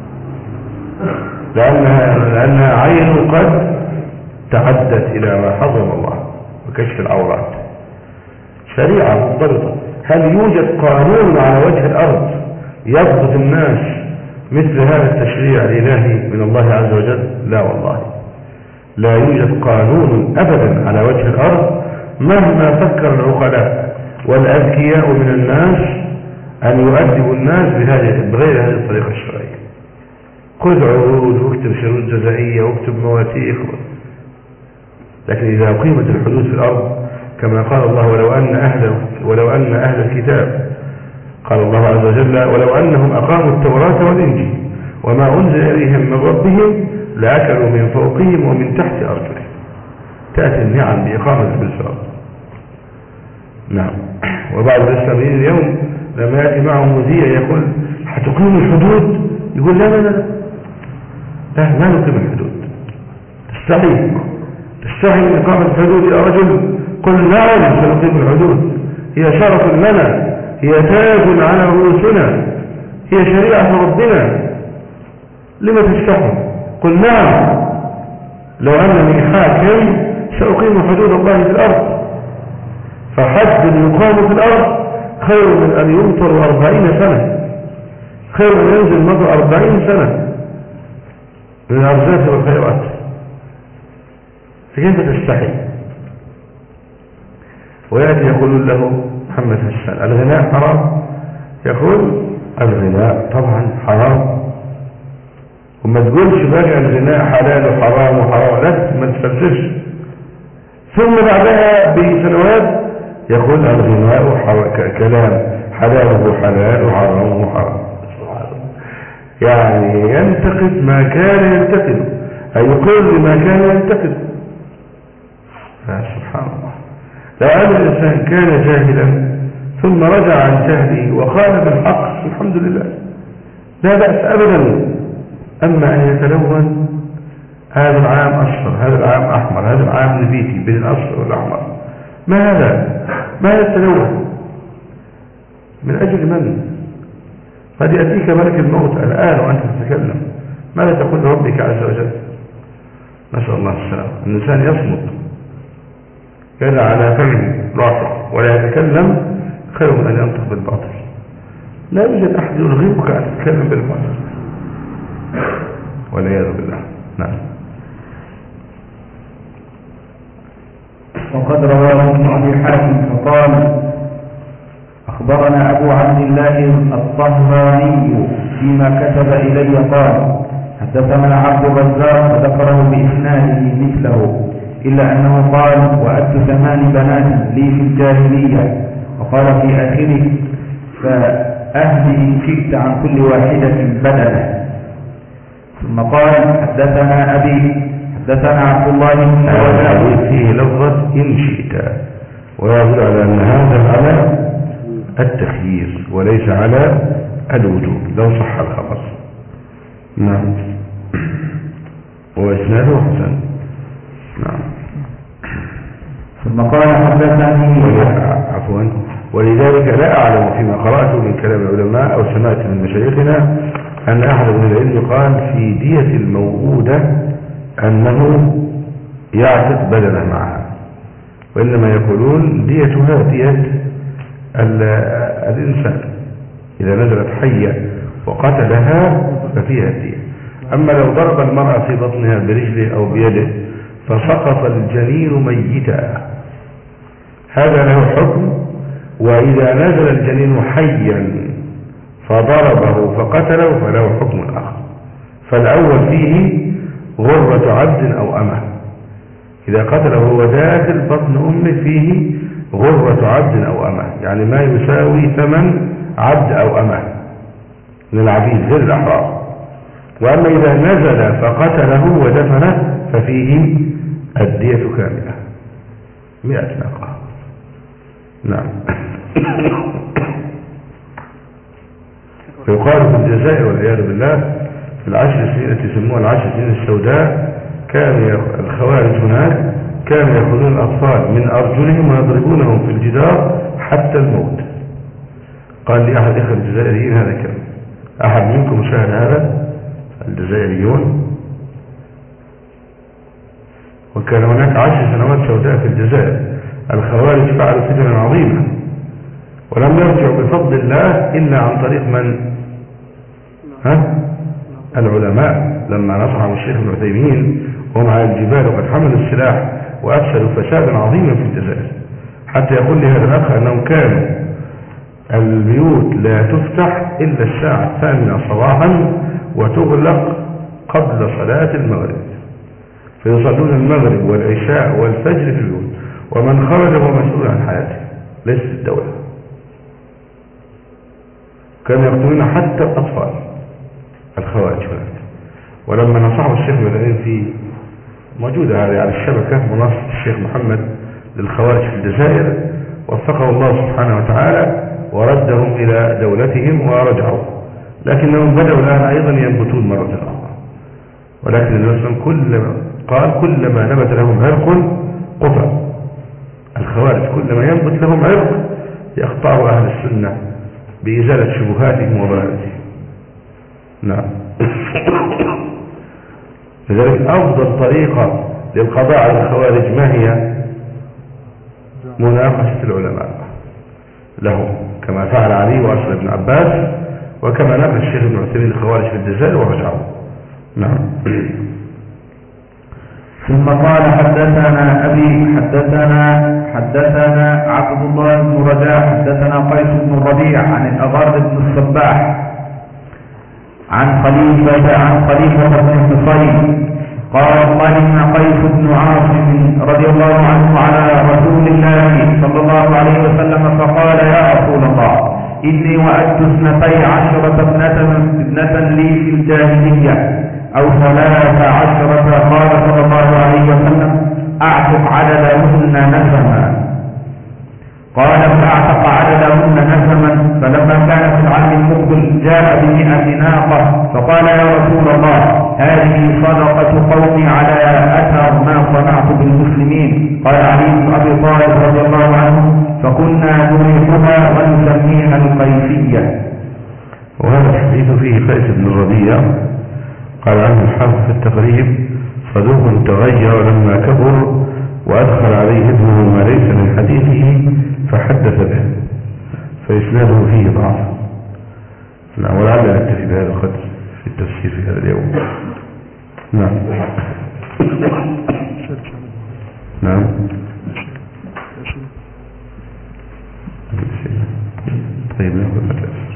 لأنها, لأنها عين قد تعدت إلى ما حرم الله وكشف العورات. شريعة مضبطة. هل يوجد قانون على وجه الأرض يضبط الناس مثل هذا التشريع الإلهي من الله عز وجل؟ لا والله، لا يوجد قانون أبدا على وجه الأرض مهما فكر العقلاء والأذكياء من الناس أن يؤدبوا الناس بهذه بغير هذه الطريقة الشرعية. خذ عروض واكتب شروط جزائية واكتب مواتيق، لكن إذا قيمت الحدود في الأرض كما قال الله ولو أن أهل, ولو أن أهل الكتاب، قال الله عز وجل ولو أنهم أقاموا التوراة والإنجيل وما أنزل إليهم من ربهم لأكلوا من فوقهم ومن تحت أرجلهم. تأتي النعم بإقامة الحدود في الأرض. نعم. وبعض الإسلاميين اليوم لما يأتي معهم مذيع يقول هتقيم الحدود، يقول لا لا لا لا ما نقيم الحدود. تستحي تستحي من إقامة الحدود يا رجل؟ قل نعم سنقيم الحدود، هي شرف لنا، هي تاج على رؤوسنا، هي شريعة ربنا، لما تستحي؟ قل نعم لو أنني حاكم سأقيم حدود الله في الأرض. فحد يقام في الأرض خير من أن يمطر أربعين سنة، خير من ينزل مطر أربعين سنة من الأرزاق والخيرات. فكيف تستحي؟ ويأتي يقول له محمد حسان الغناء حرام، يقول الغناء طبعا حرام، وما تقولش بقى الغناء حلال وحرام وحرام، لا ما تفلسفش. ثم بعدها بسنوات يقول الغناء كلام حلاله حلال وحرامه حرام. يعني ينتقد ما كان ينتقده، أي يقول بما كان ينتقده. سبحان الله. لو أن الإنسان كان جاهلا ثم رجع عن جهله وقال بالحق الحمد لله لا بأس أبدا. أما أن يتلون هذا العام أصفر هذا العام أحمر هذا العام نبيتي بين الأصفر والأحمر، ما هذا؟ ما هذا التلون؟ من أجل من؟ قد يأتيك ملك الموت الآن وأنت تتكلم، ماذا تقول لربك عز وجل؟ نسأل الله السلام. الإنسان يصمت كذا على فم رافع ولا يتكلم خير من أن ينطق بالباطل. لا يوجد أحد يرغبك أن تتكلم بالباطل والعياذ بالله. نعم. وقد رواه ابن أبي حاتم فقال أخبرنا أبو عبد الله الطهراني فيما كتب إلي قال حدثنا عبد الرزاق وذكره بإسناده مثله، إلا أنه قال وأت ثمان بنات لي في الجاهلية، وقال في آخره فأهل إن شئت عن كل واحدة بدلا. ثم قال حدثنا أبي حدثنا عبد الله بن هذا فيه لفظة إن شئت، ويدل على أن هذا على التخيير وليس على الوجوب لو صح الخبر. نعم. وإسناده حسن. نعم. ثم قال حدثني عفوا ولذلك لا أعلم فيما قرأته من كلام العلماء أو سمعت من مشايخنا أن أحد من العلم قال في دية الموؤودة أنه يعتق بدنه معها، وإنما يقولون ديتها دية الإنسان إذا نزلت حية وقتلها ففيها دية. أما لو ضرب المرأة في بطنها برجله أو بيده فسقط الجنين ميتا هذا له حكم، وإذا نزل الجنين حيا فضربه فقتله فله حكم آخر. فالأول فيه غرة عبد أو أمه، إذا قتله هو داخل بطن أمه فيه غرة عبد أو أمه، يعني ما يساوي ثمن عبد أو أمه من العبيد غير الأحرار. وأما إذا نزل فقتله ودفنه ففيه الدية كاملة مئة ناقة. نعم. فيقال في الجزائر والعياذ بالله في العشر سنين التي يسموها العشر سنين السوداء كان الخوارج هناك كانوا يأخذون الأطفال من أرجلهم ويضربونهم في الجدار حتى الموت. قال لي أحد إخوة الجزائريين هذا كان أحد منكم شاهد هذا الجزائريون، وكان هناك عشر سنوات سوداء في الجزائر. الخوارج فعلوا فتنة عظيمة ولم يرجعوا بفضل الله إلا عن طريق من؟ ها؟ العلماء. لما نصحهم الشيخ ابن عثيمين وهم على الجبال وقد حملوا السلاح وأفسدوا فسادا عظيما في الجزائر، حتى يقول لي هذا الأخ أنهم كانوا البيوت لا تفتح إلا الساعة الثامنة صباحا وتغلق قبل صلاة المغرب، فيصلون المغرب والعشاء والفجر في البيوت، ومن خرج هو مسؤول عن حياته ليس الدولة. كانوا يقتلون حتى الأطفال الخوارج هناك. ولما نصحوا الشيخ العثيمين في موجودة هذه على الشبكة منصة الشيخ محمد للخوارج في الجزائر، وفقه الله سبحانه وتعالى وردهم إلى دولتهم ورجعوا، لكنهم بدأوا الآن أيضا ينبتون مرة أخرى. ولكن الرسول كلما قال كلما نبت لهم عرق قطع. الخوارج كلما ينبت لهم عرق يقطعه أهل السنة بإزالة شبهاتهم وضلالتهم. نعم. لذلك أفضل طريقة للقضاء على الخوارج ما هي؟ مناقشة العلماء لهم، كما فعل علي وأصل بن عباس، وكما نقل الشيخ ابن عثيمين الخوارج في الجزائر ورجعوا. نعم. ثم قال حدثنا أبي حدثنا حدثنا عبد الله بن رجاء حدثنا قيس بن الربيع عن الأغر بن الصباح عن خليفة عن خليفة بن حصين قال قدم قيس بن عاصم رضي الله عنه على رسول الله صلى الله عليه وسلم فقال يا رسول الله إني وأدت اثنتي عشرة ابنة, ابنة لي في الجاهلية أو ثلاث عشرة. قال صلى الله عليه وسلم أعتق عددهن نسما. قال فأعتق عددهن نسما. فلما كان في العام المقبل جاء بمئة ناقة فقال يا رسول الله هذه صدقة قومي على أثر ما صنعت بالمسلمين. قال علي بن أبي طالب رضي الله عنه فكنا نريحها ونسميها القيسية. وهذا الحديث فيه قيس بن الربيع قال عنه الحافظ في التقريب صدوق تغير لما كبر وأدخل عليه ابنه ما ليس من حديثه فحدث به، فإسناده فيه ضعف. نعم. ولعل نكتفي بهذا القدر في التفسير في هذا اليوم. نعم. نعم. طيب نأخذ التفسير.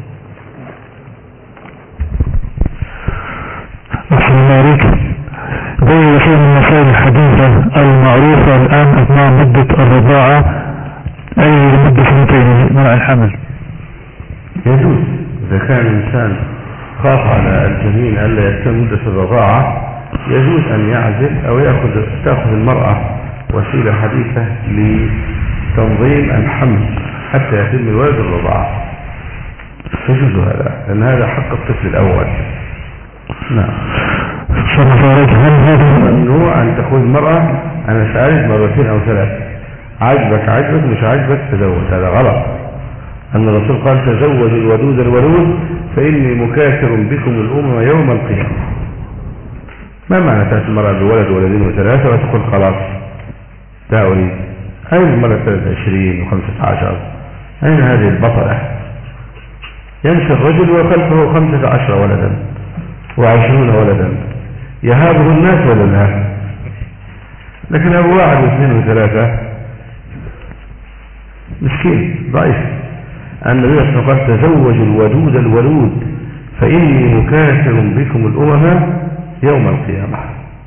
أحسن الله عليك. بين شيء من مسائل الحديثة المعروفة الآن أثناء مدة الرضاعة أي مدة سنتين منع الحمل. يجوز إذا كان الإنسان خاف على الجنين ألا يتم مدة الرضاعة يجوز أن يعزل أو يأخذ تأخذ المرأة وسيلة حديثة لتنظيم الحمل حتى يتم الولد الرضاعة. يجوز هذا لأن هذا حق الطفل الأول. نعم. ممنوع أن تقول المرأة أنا سألت مرتين أو ثلاث، عجبك عجبك مش عجبك تزوج، هذا غلط. أن الرسول قال تزوجوا الودود الولود فإني مكاثر بكم الأمم يوم القيامة. ما معنى تأتي المرأة بولد ولدين وثلاثة وتقول خلاص لا أريد؟ أين المرأة ثلاثة وعشرين وخمسة عشر؟ أين هذه البطلة؟ يمشي الرجل وخلفه خمسة عشر ولدا وعشرون ولدا يهابه الناس ولا لا؟ لكن أبو واحد واثنين وثلاثة مسكين ضعيف. النبي صلى الله عليه وسلم قال تزوجوا الودود الولود فإني مكاثر بكم الأمم يوم القيامة.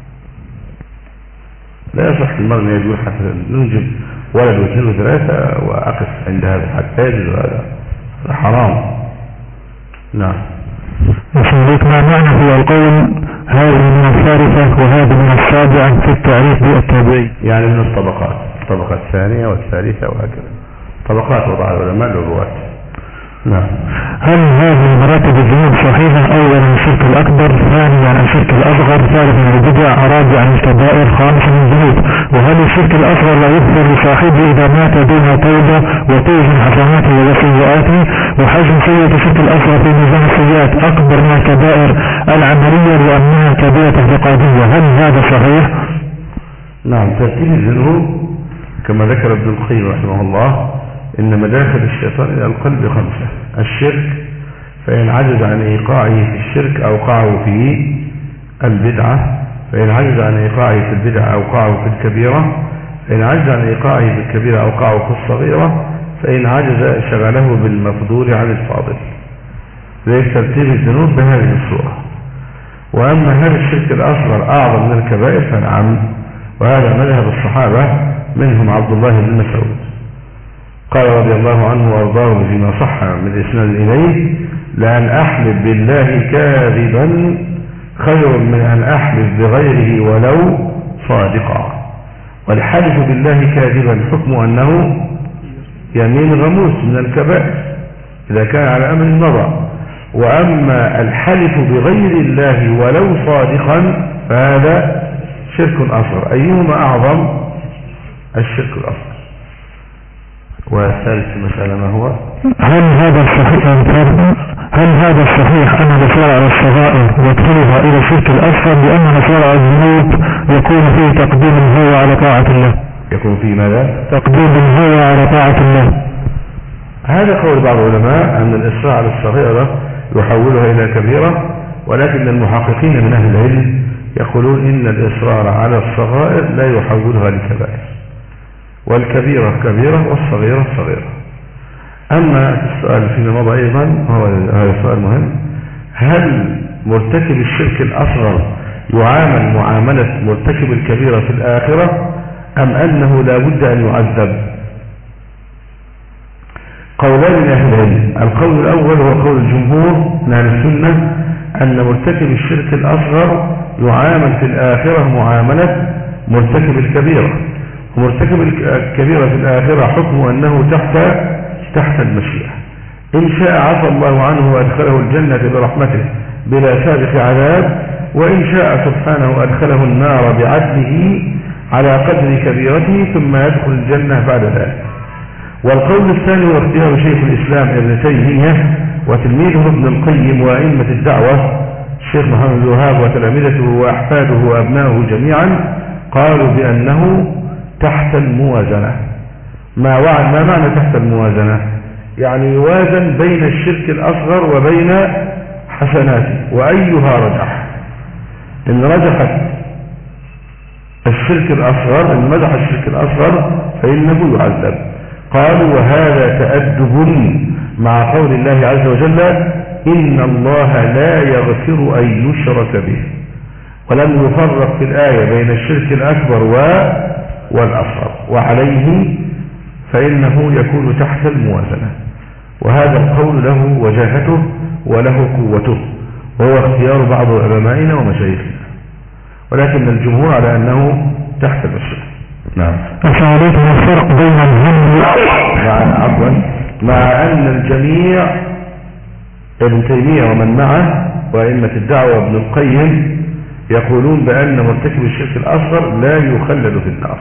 لا يصح المرء أن يقول حتى ننجب ولد واثنين وثلاثة وأقف عند هذا حتى يجد هذا حرام. نعم. وصديق ما معنى هو القول هذه من الثالثة وهذه من السابعة في التعريف بالتابعي؟ يعني من الطبقات، الطبقة الثانية والثالثة وهكذا طبقات وضع العلماء للرواة. نعم. هل هذه مراتب الذنوب صحيحة؟ أولا الشرك الأكبر، ثانيا الشرك الأصغر، ثالثا البدع، رابعا الكبائر، خامسا الذنوب. وهل الشرك الأصغر لا يغفر لصاحبه إذا مات دون توبة وتوزن حسناته وسيئاته؟ وحجم سيئة الشرك الأصغر في ميزان السيئات أكبر من الكبائر العملية لأنها كبيرة اعتقادية، هل هذا صحيح؟ نعم. ترتيب الذنوب كما ذكر ابن القيم رحمه الله إن مداخل الشيطان إلى القلب خمسة. الشرك، فإن عجز عن إيقاعه في الشرك أوقعه في البدعة، فإن عجز عن إيقاعه في البدعة أوقعه في الكبيرة، فإن عجز عن إيقاعه في الكبيرة أوقعه في الصغيرة، فإن عجز شغله بالمفضول عن الفاضل. ذلك ترتيب الذنوب بهذه الصورة. وأما هل الشرك الأصغر أعظم من الكبائر فنعم، وهذا مذهب الصحابة منهم عبد الله بن مسعود قال رضي الله عنه وارضاه فيما صح من اسناد اليه: لأن احلف بالله كاذبا خير من ان احلف بغيره ولو صادقا. والحلف بالله كاذبا حكم انه يمين غموس من الكبائر اذا كان على امر مضى. واما الحلف بغير الله ولو صادقا فهذا شرك اصغر. ايهما اعظم؟ الشرك الاصغر. والثالث مسألة ما هو؟ هل هذا الصحيح هل هذا الصحيح أن الإصرار على الصغائر يدخلها إلى الشرك الأصغر، لأن الإصرار على الذنوب يكون فيه تقديم الهوى على طاعة الله؟ يكون فيه ماذا؟ تقديم الهوى على طاعة الله. هذا قول بعض العلماء أن الإصرار على الصغيرة يحولها إلى كبيرة، ولكن المحققين من أهل العلم يقولون إن الإصرار على الصغائر لا يحولها لكبائر، والكبيرة كبيرة والصغيرة صغيرة. أما السؤال فيما مضى أيضا هو هذا السؤال مهم: هل مرتكب الشرك الأصغر يعامل معاملة مرتكب الكبيرة في الآخرة، أم أنه لا بد أن يعذب؟ قولان من أهل العلم. القول الأول هو قول الجمهور من أهل السنة أن مرتكب الشرك الأصغر يعامل في الآخرة معاملة مرتكب الكبيرة، ومرتكب الكبيرة في الآخرة حكم أنه تحت تحت المشيئة. إن شاء عفى الله عنه وأدخله الجنة برحمته بلا سابق عذاب، وإن شاء سبحانه أدخله النار بعدله على قدر كبيرته ثم يدخل الجنة بعد ذلك. والقول الثاني هو اختيار شيخ الإسلام ابن تيمية وتلميذه ابن القيم وأئمة الدعوة الشيخ محمد بن الوهاب وتلامذته وأحفاده وأبنائه جميعا، قالوا بأنه تحت الموازنة. ما وعد ما معنى تحت الموازنة؟ يعني يوازن بين الشرك الأصغر وبين حسناته، وأيها رجح. إن رجحت الشرك الأصغر، إن مدح الشرك الأصغر فإنه يعذب. قالوا وهذا تأدب مع قول الله عز وجل: إن الله لا يغفر أن يشرك به. ولم يفرق في الآية بين الشرك الأكبر والأصغر، وعليه فإنه يكون تحت الموازنة. وهذا القول له وجاهته وله قوته، وهو اختيار بعض علمائنا ومشايخنا، ولكن الجمهور على أنه تحت المشيئة. نعم. أفعليكم الفرق بين الهم مع عفوا مع أن الجميع ابن تيمية ومن معه وأئمة الدعوة ابن القيم يقولون بأن مرتكب الشرك الأصغر لا يخلد في النار.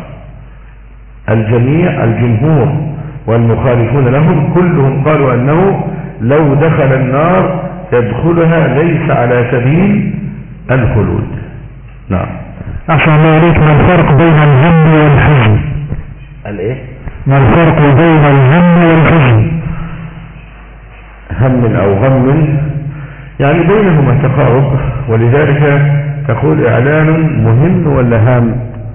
الجميع الجمهور والمخالفون لهم كلهم قالوا أنه لو دخل النار يدخلها ليس على سبيل الخلود. نعم. أحسن الله عليك. ما الفرق بين الهم والحزن؟ الايه؟ ما الفرق بين الهم والحزن؟ هم أو غم يعني بينهما تقارب، ولذلك تقول إعلان مهم ولا هام؟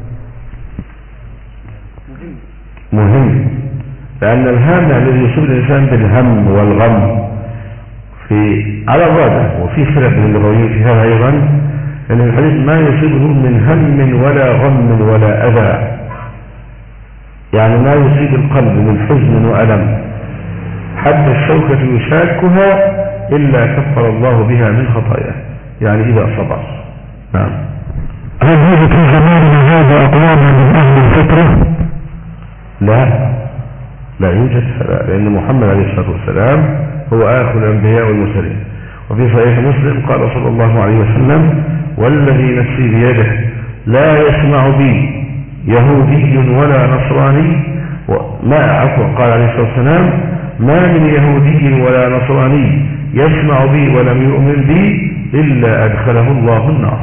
مهم، لأن الهام الذي يصيب الإنسان بالهم والغم في على الراجح، وفي خلاف من اللغويين في هذا أيضا، أن الحديث ما يصيبه من هم ولا غم ولا أذى، يعني ما يصيب القلب من حزن وألم حتى الشوكة يشاكها إلا كفر الله بها من خطاياه، يعني إذا صبر. نعم. هل يوجد في زماننا هذا أقوام من أهل الفطرة؟ لا لا يوجد، فلا، لأن محمد عليه الصلاة والسلام هو آخر الأنبياء والمرسلين. وفي صحيح مسلم قال صلى الله عليه وسلم: والذي نفسي بيده لا يسمع بي يهودي ولا نصراني ما عفوا قال عليه الصلاة والسلام: ما من يهودي ولا نصراني يسمع بي ولم يؤمن بي إلا أدخله الله النار.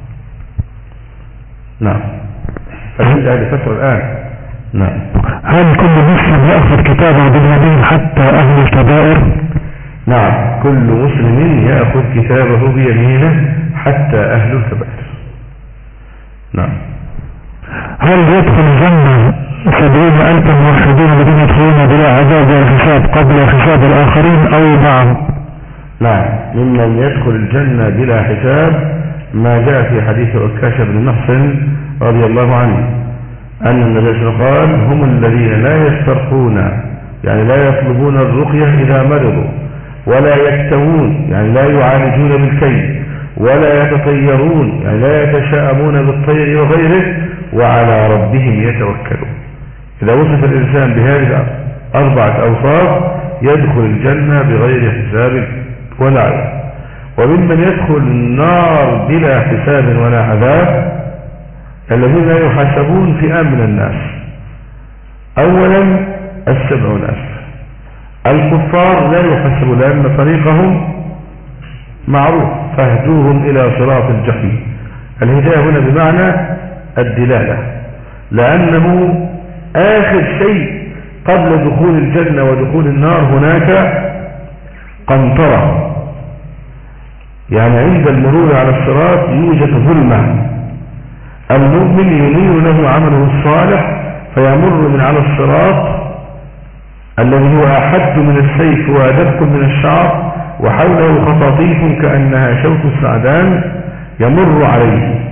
نعم. فهمت هذه الفترة الآن. نعم. هل كل مسلم يأخذ كتابه باليمين حتى أهل الكبائر؟ نعم، كل مسلم يأخذ كتابه بيمينه حتى أهل الكبائر. نعم. هل يدخل الجنة سبعين ألف موحدين الذين يدخلون بلا عذاب ولا حساب قبل حساب الآخرين أو معهم؟ نعم، ممن يدخل الجنة بلا حساب ما جاء في حديث عكاشة بن محصن رضي الله عنه أن النبي صلى الله عليه وسلم قال: هم الذين لا يسترقون، يعني لا يطلبون الرقية إذا مرضوا، ولا يكتوون، يعني لا يعالجون بالكي، ولا يتطيرون، يعني لا يتشاءمون بالطير وغيره، وعلى ربهم يتوكلون. إذا وصف الإنسان بهذه أربعة أوصاف يدخل الجنة بغير حساب ولا عذاب. وممن يدخل النار بلا حساب ولا عذاب الذين لا يحاسبون فئة من الناس. أولا السبعون ألف. الكفار لا يحاسبون لأن طريقهم معروف: فاهدوهم إلى صراط الجحيم. الهداية هنا بمعنى الدلالة، لأنه آخر شيء قبل دخول الجنة ودخول النار هناك قنطرة، يعني عند المرور على الصراط يوجد ظلمة. المؤمن ينير له عمله الصالح فيمر من على الصراط الذي هو أحد من السيف وأدق من الشعر وحوله خطاطيف كأنها شوك السعدان يمر عليه.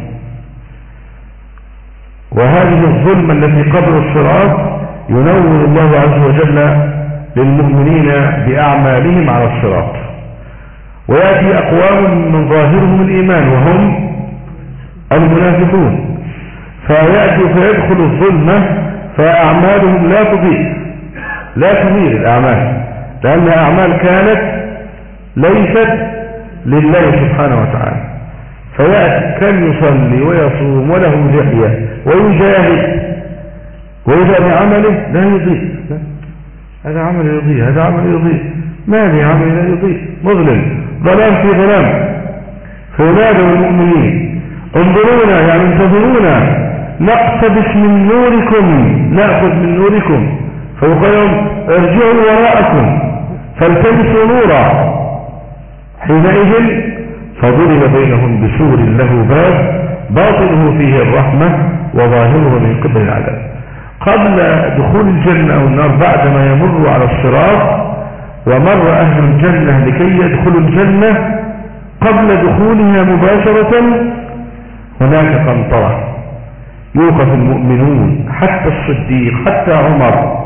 وهذه الظلمة التي قبل الصراط ينور الله عز وجل للمؤمنين بأعمالهم على الصراط. ويأتي أقوام من ظاهرهم الإيمان وهم المنافقون، فيأتي فيدخل الظلمة فأعمالهم لا تضيء لا تنير الأعمال، لأنها أعمال كانت ليست لله سبحانه وتعالى. فيأتي كان يصلي ويصوم وله لحية ويجاهد، وإذا بعمله لا يضيء، هذا عمل يضيء، هذا عمل يضيء، ما لي عمل لا يضيء، مظلم، ظلام في ظلام. فينادوا المؤمنين: انظرونا، يعني انتظرونا، نقتبس من نوركم، نأخذ من نوركم. فيقال لهم: ارجعوا وراءكم فالتمسوا نورا. حينئذ فضرب بينهم بسور له باب باطنه فيه الرحمة وظاهره من قبل العذاب. قبل دخول الجنة أو النار بعدما يمر على الصراط ومر أهل الجنة لكي يدخلوا الجنة، قبل دخولها مباشرة هناك قنطرة يوقف المؤمنون حتى الصديق حتى عمر،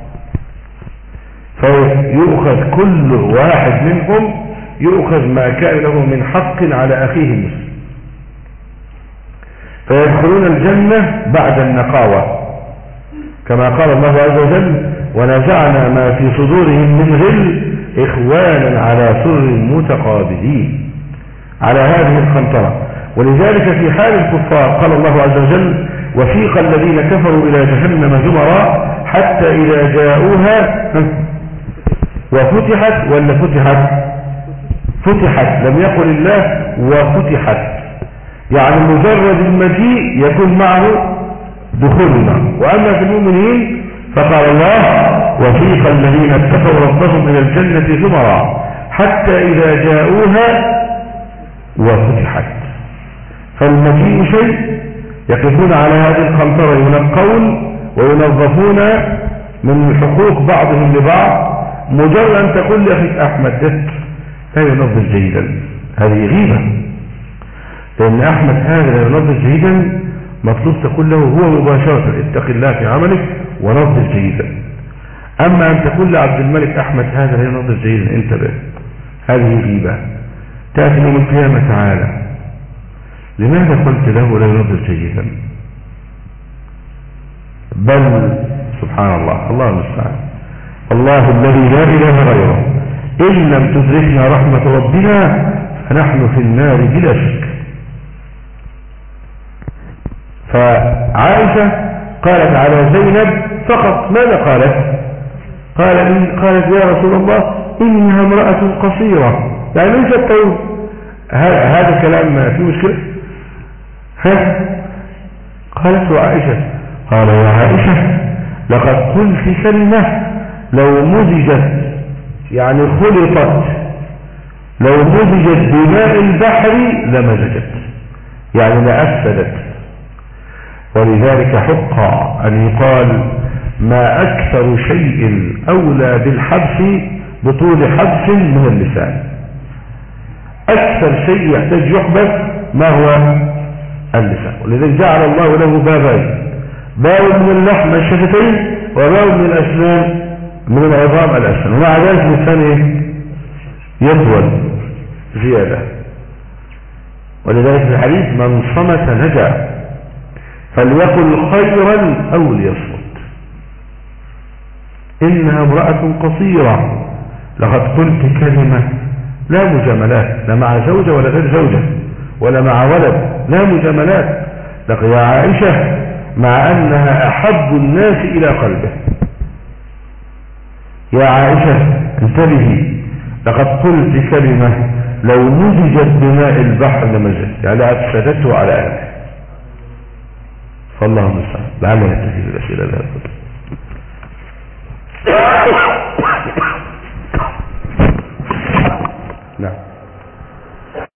فيؤخذ كل واحد منهم يؤخذ ما كان له من حق على أخيه المسلم، فيدخلون الجنة بعد النقاوة كما قال الله عز وجل: ونزعنا ما في صدورهم من غل إخوانا على سرر متقابلين، على هذه القنطرة. ولذلك في حال الكفار قال الله عز وجل: وسيق الذين كفروا إلى جهنم زمرا حتى إذا جاءوها وفتحت ولا فتحت فتحت لم يقل الله وفتحت، يعني مجرد المجيء يكون معه دخول النار. وأما في المؤمنين فقال الله: وسيق الذين اتقوا ربهم إلى الجنة زمرا حتى إذا جاءوها وفتحت. فالمجيء شيء، يقفون على هذه القنطرة ينقون وينظفون من حقوق بعضهم لبعض. مجرد أن تقول لأخيك أحمد ده لا ينظف جيدا، هذه غيبة، لأن أحمد هذا لا ينظف جيدا مطلوب تقول له هو مباشرة: اتق الله في عملك ونظف جيدا. أما أن تقول لعبد الملك أحمد هذا لا ينظف جيدا انتبه، هذه غيبة. تأتي يوم القيامة تعالى: لماذا قلت له لا ينظف جيدا؟ بل سبحان الله، الله المستعان، الله الذي لا إله غيره إن لم تدركنا رحمة ربنا فنحن في النار بلا شك. فعائشة قالت على زينب فقط. ماذا قالت؟ قال إن قالت يا رسول الله إنها امرأة قصيرة، يعني ليست طول. هذا كلام فيه مشكلة. ها؟ قالت عائشة قال يا عائشة لقد قلت كلمة لو مزجت يعني خلطت لو مزجت بماء البحر لمزجت يعني لأفسدت. ولذلك حق أن يقال ما أكثر شيء أولى بالحبس بطول حبس من اللسان. أكثر شيء يحتاج يحبس ما هو اللسان. ولذلك جعل الله له بابين، باب من اللحم الشفتين وباب من الأسنان من العظام الأسنان، ومع ذلك اللسان يطول زيادة. ولذلك في الحديث من صمت نجا فليقل خيرا أو ليصمت. إنها امرأة قصيرة لقد قلت كلمة لا مجاملات، لا مع زوجة ولا غير زوجة ولا مع ولد، لا مجاملات. لقد يا عائشة مع أنها أحب الناس إلى قلبه. يا عائشة انتبهي لقد قلت كلمة لو مزجت بماء البحر لمزجت يعني أفسدته على أهله. فالله المستعان. لعلنا نكتفي بالأسئلة.